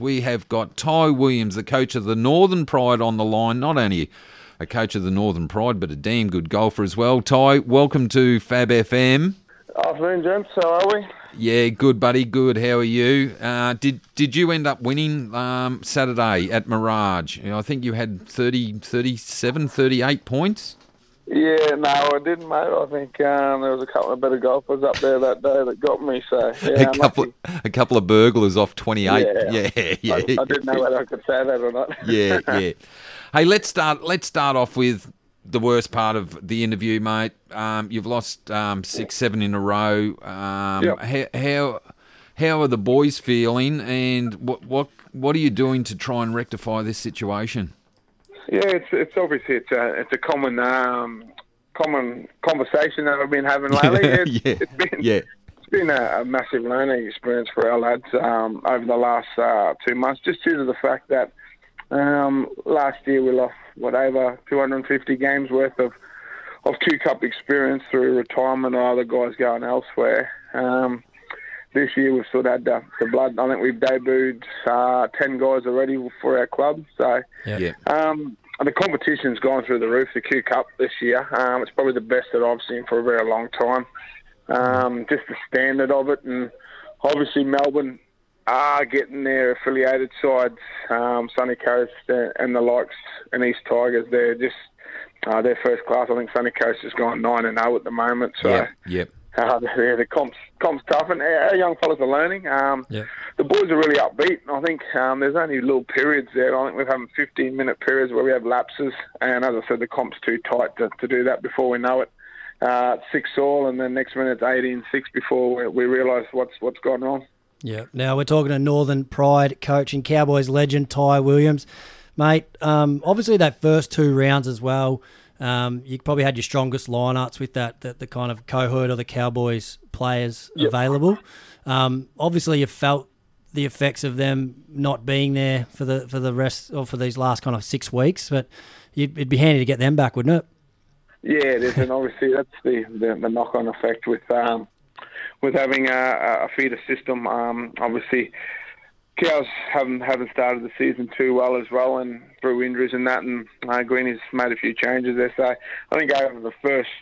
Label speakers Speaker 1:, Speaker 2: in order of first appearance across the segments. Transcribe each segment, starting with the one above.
Speaker 1: We have got Ty Williams, the coach of the Northern Pride, on the line. Not only a coach of the Northern Pride, but a damn good golfer as well. Ty, welcome to Fab FM.
Speaker 2: Afternoon, gents. How are we?
Speaker 1: Yeah, good, buddy. Good. How are you? Did you end up winning Saturday at Mirage? I think you had 37, 38 points.
Speaker 2: Yeah, no, I didn't, mate. I think there was a couple of better golfers up there that day that got me. So yeah,
Speaker 1: a couple of burglars off 28. Yeah.
Speaker 2: I didn't know whether I could say that or not.
Speaker 1: Yeah. Hey, let's start off with the worst part of the interview, mate. You've lost 6-7 in a row. How are the boys feeling, and what are you doing to try and rectify this situation?
Speaker 2: Yeah, it's obviously it's a common conversation that I've been having lately. It's been a massive learning experience for our lads over the last 2 months, just due to the fact that last year we lost over 250 games worth of Q-Cup experience through retirement or other guys going elsewhere. This year we've sort of had the blood. I think we've debuted 10 guys already for our club. So the competition's gone through the roof, the Q-Cup this year. It's probably the best that I've seen for a very long time. Just the standard of it. And obviously Melbourne are getting their affiliated sides, Sunny Coast and the likes, and East Tigers. They're just they're first class. I think Sunny Coast has gone 9-0 at the moment. So the comp's tough, and our young fellas are learning. The boys are really upbeat. I think there's only little periods there. I think we're having 15-minute periods where we have lapses, and as I said, the comp's too tight to do that before we know it. 6-all, and then next minute it's 18-6 before we realise what's gone wrong.
Speaker 3: Yeah. Now we're talking to Northern Pride coach and Cowboys legend Ty Williams, mate. Obviously that first 2 rounds as well. You probably had your strongest lineups with the kind of cohort of the Cowboys players available. Obviously you felt the effects of them not being there for the rest or for these last kind of 6 weeks, but it'd be handy to get them back, wouldn't it? Yeah,
Speaker 2: it is, and obviously that's the knock-on effect with having a feeder system. Obviously, Cows haven't started the season too well as well, and through injuries and that, and Greeny's made a few changes there. So I think over the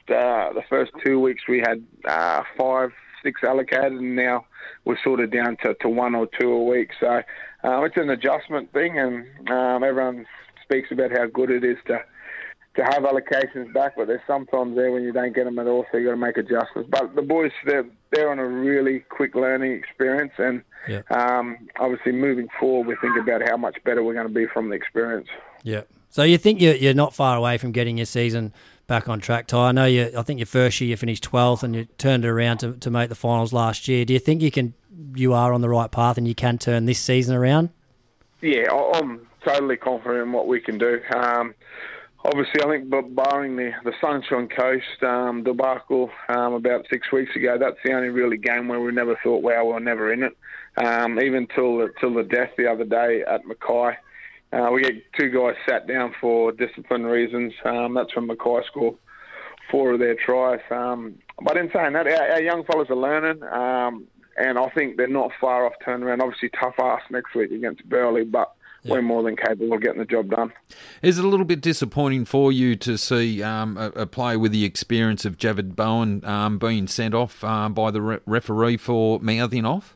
Speaker 2: first 2 weeks we had 5, 6 allocated, and now we're sort of down to 1 or 2 a week. So it's an adjustment thing, and everyone speaks about how good it is to have allocations back, but there's sometimes there when you don't get them at all, so you've got to make adjustments. But the boys, they're on a really quick learning experience, and obviously moving forward, we think about how much better we're going to be from the experience.
Speaker 3: Yeah. So you think you're not far away from getting your season back on track, Ty? I know I think your first year you finished 12th and you turned it around to make the finals last year. Do you think you are on the right path and you can turn this season around?
Speaker 2: Yeah, I'm totally confident in what we can do. Obviously, I think barring the Sunshine Coast debacle about 6 weeks ago, that's the only really game where we never thought, wow, we're never in it. Even till the death the other day at Mackay. We get 2 guys sat down for discipline reasons. That's when Mackay scored 4 of their tries. But in saying that, our young fellas are learning, and I think they're not far off turnaround. Obviously, tough ask next week against Burleigh, but we're more than capable of getting the job done.
Speaker 1: Is it a little bit disappointing for you to see a player with the experience of Javid Bowen being sent off by the referee for mouthing off?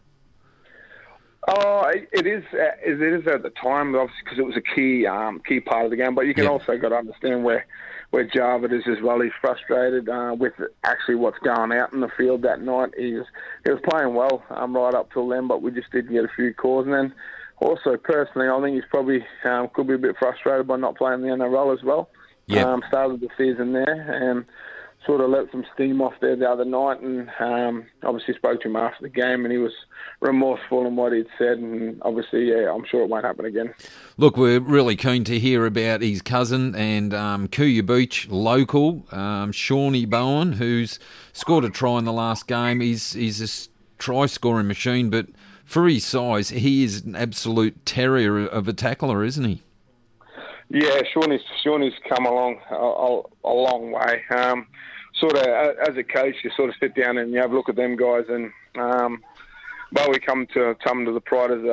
Speaker 2: Oh, it is at the time, obviously, because it was a key part of the game. But you can also got to understand where Javid is as well. He's frustrated with actually what's going out in the field that night. He was playing well right up till then, but we just didn't get a few calls. And then also, personally, I think he's probably could be a bit frustrated by not playing the NRL as well. Started the season there and sort of let some steam off there the other night, and obviously spoke to him after the game, and he was remorseful in what he'd said, and obviously, I'm sure it won't happen again.
Speaker 1: Look, we're really keen to hear about his cousin and Kuya Beach local, Shawnee Bowen, who's scored a try in the last game. He's a try-scoring machine, but for his size, he is an absolute terrier of a tackler, isn't he?
Speaker 2: Yeah, Shawnee's come along a long way. Sort of, as a coach, you sort of sit down and you have a look at them guys, and but we come to the Pride as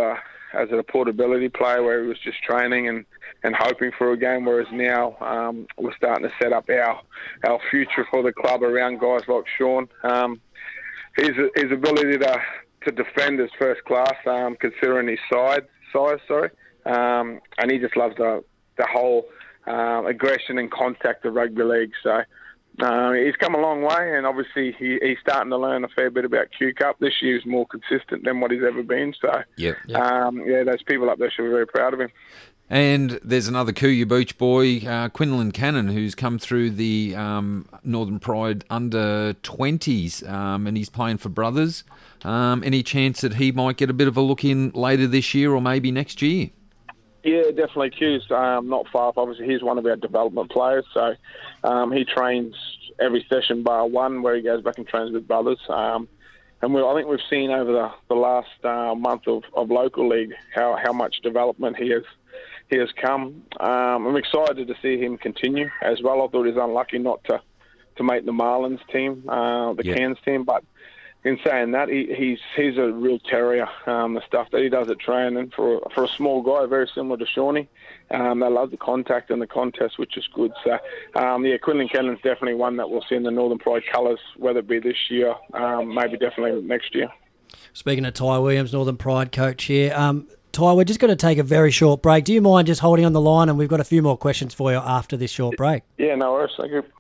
Speaker 2: as a portability player where he was just training and hoping for a game, whereas now we're starting to set up our future for the club around guys like Sean. His ability to defend is first class, considering his size. And he just loves the whole aggression and contact of rugby league. So he's come a long way, and obviously he's starting to learn a fair bit about Q Cup. This year's more consistent than what he's ever been. So those people up there should be very proud of him.
Speaker 1: And there's another Kuya Beach boy, Quinlan Cannon, who's come through the Northern Pride under-20s, and he's playing for Brothers. Any chance that he might get a bit of a look in later this year or maybe next year?
Speaker 2: Yeah, definitely. Q's not far off. Obviously, he's one of our development players, so he trains every session bar one where he goes back and trains with Brothers. And I think we've seen over the last month of local league how much development he has come. I'm excited to see him continue as well. I thought he was unlucky not to make the Marlins team, Cairns team, but in saying that, he's a real terrier. The stuff that he does at training for a small guy, very similar to Shawnee. They love the contact and the contest, which is good. So, Quinlan Cannon's definitely one that we'll see in the Northern Pride colours, whether it be this year, maybe definitely next year.
Speaker 3: Speaking of Ty Williams, Northern Pride coach here. Ty, we're just going to take a very short break. Do you mind just holding on the line? And we've got a few more questions for you after this short break.
Speaker 2: Yeah, no worries. Thank you.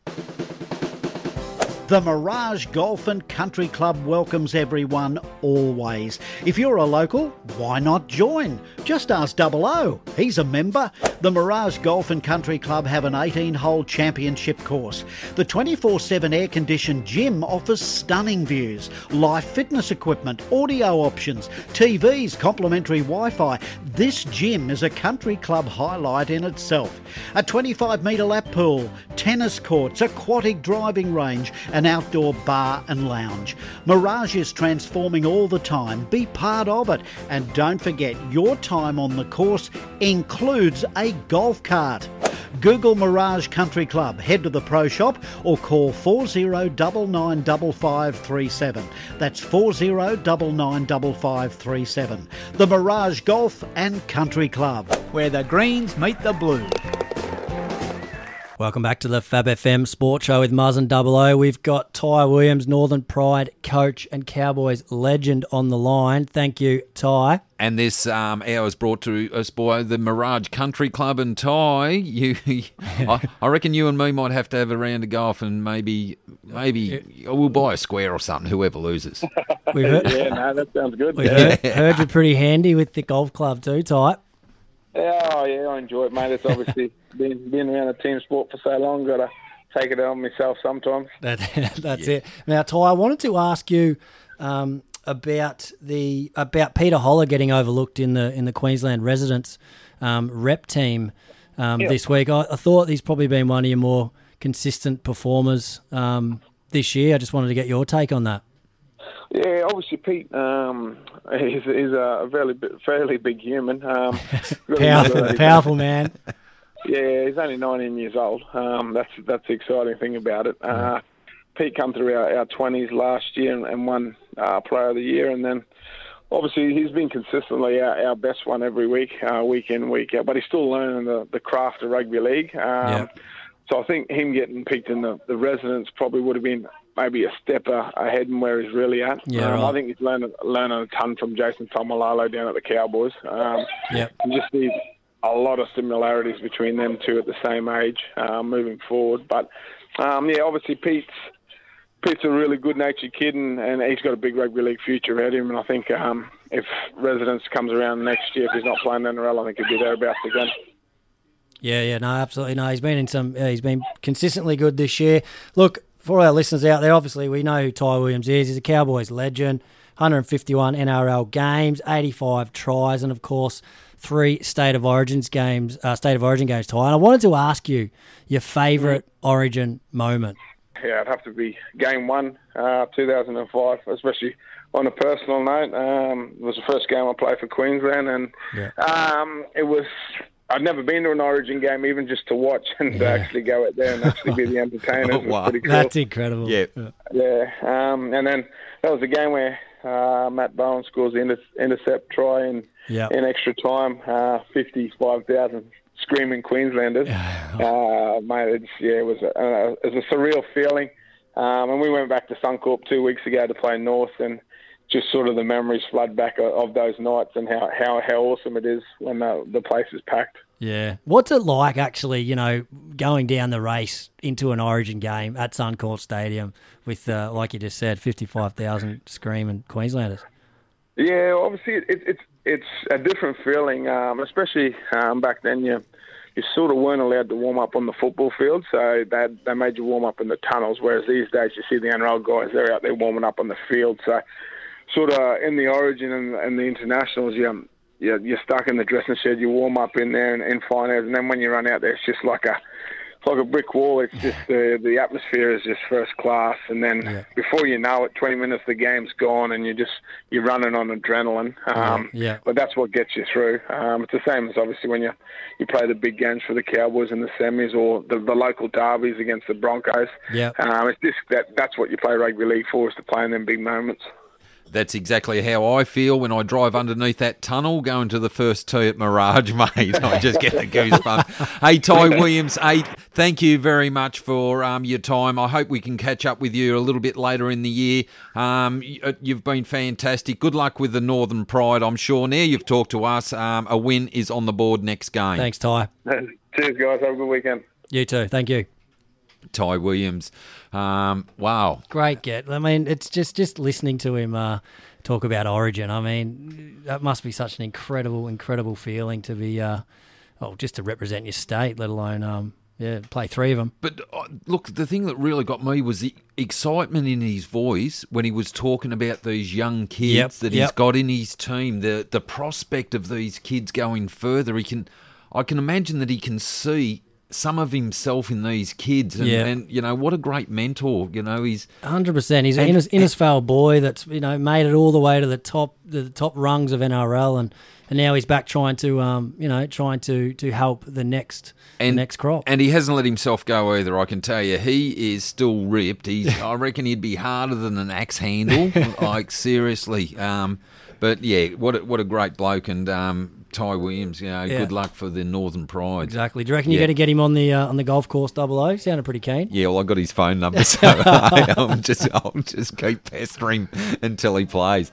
Speaker 4: The Mirage Golf and Country Club welcomes everyone, always. If you're a local, why not join? Just ask Double O. He's a member. The Mirage Golf and Country Club have an 18-hole championship course. The 24/7 air-conditioned gym offers stunning views, live fitness equipment, audio options, TVs, complimentary Wi-Fi. This gym is a country club highlight in itself. A 25-metre lap pool, tennis courts, aquatic driving range, an outdoor bar and lounge. Mirage is transforming all the time. Be part of it. And don't forget, your time on the course includes a golf cart. Google Mirage Country Club, head to the pro shop or call 40995537. That's 40995537. The Mirage Golf and Country Club,
Speaker 5: where the greens meet the blues.
Speaker 3: Welcome back to the Fab FM Sports Show with Muzz and Double O. We've got Ty Williams, Northern Pride coach and Cowboys legend on the line. Thank you, Ty.
Speaker 1: And this hour is brought to us by the Mirage Country Club. And Ty, I reckon you and me might have to have a round of golf, and maybe we'll buy a square or something, whoever loses.
Speaker 2: That sounds good.
Speaker 3: We heard you're pretty handy with the golf club too, Ty.
Speaker 2: Oh, yeah, I enjoy it, mate. It's obviously been around a team sport for so long, got to take it on myself sometimes.
Speaker 3: That's it. Now, Ty, I wanted to ask you about Peter Holler getting overlooked in the Queensland Residents rep team this week. I thought he's probably been one of your more consistent performers this year. I just wanted to get your take on that.
Speaker 2: Yeah, obviously Pete is a fairly big human.
Speaker 3: Powerful man.
Speaker 2: Yeah, he's only 19 years old. That's the exciting thing about it. Pete came through our 20s last year and won Player of the Year, and then obviously he's been consistently our best one every week, week in, week out. But he's still learning the craft of rugby league. So I think him getting picked in the Residents probably would have been maybe a step ahead in where he's really at. I think he's learning a ton from Jason Tomalolo down at the Cowboys. And just see a lot of similarities between them two at the same age moving forward. But obviously Pete's a really good-natured kid, and he's got a big rugby league future ahead of him. And I think if Residents comes around next year, if he's not playing NRL, I think he'll be thereabouts again.
Speaker 3: Yeah, no, absolutely no. He's been he's been consistently good this year. Look, for our listeners out there, obviously we know who Ty Williams is. He's a Cowboys legend, 151 NRL games, 85 tries, and of course 3 State of Origin games, Ty. And I wanted to ask you your favourite Origin moment.
Speaker 2: Yeah, it'd have to be Game 1, 2005, especially on a personal note. It was the first game I played for Queensland, and it was... I'd never been to an Origin game, even just to watch and to actually go out there and actually be the entertainers.
Speaker 3: Oh, wow.
Speaker 2: Was pretty cool.
Speaker 3: That's incredible.
Speaker 1: Yeah.
Speaker 2: And then that was the game where Matt Bowen scores the intercept try, and in extra time. 55,000 screaming Queenslanders. Mate, it was a surreal feeling. And we went back to Suncorp 2 weeks ago to play North, and just sort of the memories flood back of those nights and how awesome it is when the place is packed.
Speaker 3: Yeah. What's it like actually, going down the race into an Origin game at Suncorp Stadium with, like you just said, 55,000 screaming Queenslanders?
Speaker 2: Yeah, obviously it's a different feeling, especially back then you sort of weren't allowed to warm up on the football field, so they made you warm up in the tunnels, whereas these days you see the NRL guys, they're out there warming up on the field. So sort of in the Origin and the internationals, you're stuck in the dressing shed. You warm up in there in finals, and then when you run out there, it's just like a brick wall. It's just the atmosphere is just first class, and then before you know it, 20 minutes the game's gone, and you're running on adrenaline. But that's what gets you through. It's the same as obviously when you play the big games for the Cowboys in the semis, or the local derbies against the Broncos. It's just that's what you play rugby league for, is to play in them big moments.
Speaker 1: That's exactly how I feel when I drive underneath that tunnel going to the first tee at Mirage, mate. I just get the goosebumps. Hey, Ty Williams, thank you very much for your time. I hope we can catch up with you a little bit later in the year. You've been fantastic. Good luck with the Northern Pride, I'm sure. Now you've talked to us, a win is on the board next game.
Speaker 3: Thanks, Ty.
Speaker 2: Cheers, guys. Have a good weekend.
Speaker 3: You too. Thank you.
Speaker 1: Ty Williams. Wow.
Speaker 3: Great get. I mean, it's just listening to him talk about Origin. I mean, that must be such an incredible feeling to be, just to represent your state, let alone, play three of them.
Speaker 1: But look, the thing that really got me was the excitement in his voice when he was talking about these young kids he's got in his team, the prospect of these kids going further. I can imagine that he can see some of himself in these kids, and what a great mentor. He's
Speaker 3: 100%. He's an Innisfail boy that's made it all the way to the top rungs of NRL, and now he's back trying to help the next crop.
Speaker 1: And he hasn't let himself go either. I can tell you, he is still ripped. I reckon he'd be harder than an axe handle, like seriously. But yeah, what a great bloke, and Ty Williams, good luck for the Northern Pride.
Speaker 3: Exactly. Do you reckon you're going to get him on the golf course 00? Sounded pretty keen.
Speaker 1: Yeah, well, I got his phone number, so I'll just keep pestering until he plays.